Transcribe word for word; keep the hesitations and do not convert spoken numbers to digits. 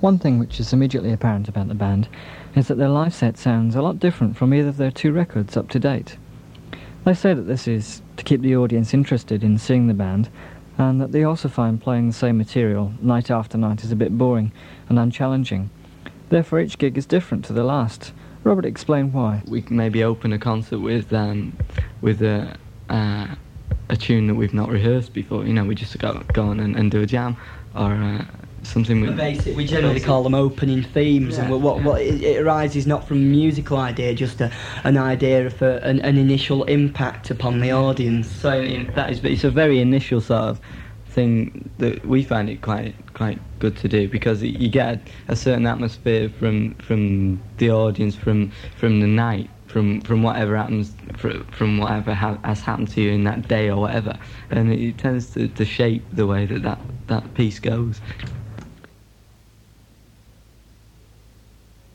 One thing which is immediately apparent about the band is that their live set sounds a lot different from either of their two records up to date. They say that this is to keep the audience interested in seeing the band, and that they also find playing the same material night after night is a bit boring and unchallenging. Therefore each gig is different to the last. Robert, explain why. We can maybe open a concert with um, with a uh, a tune that we've not rehearsed before. You know, we just go go on and, and do a jam, or uh, something with... Basic, we generally basic. call them opening themes, yeah, and what, yeah. what it, it arises not from a musical idea, just a, an idea of a, an, an initial impact upon the audience. So in, that is, it's a very initial sort of thing that we find it quite quite good to do, because it, you get a, a certain atmosphere from from the audience, from from the night, from from whatever happens, from whatever ha- has happened to you in that day or whatever, and it, it tends to, to shape the way that, that that piece goes.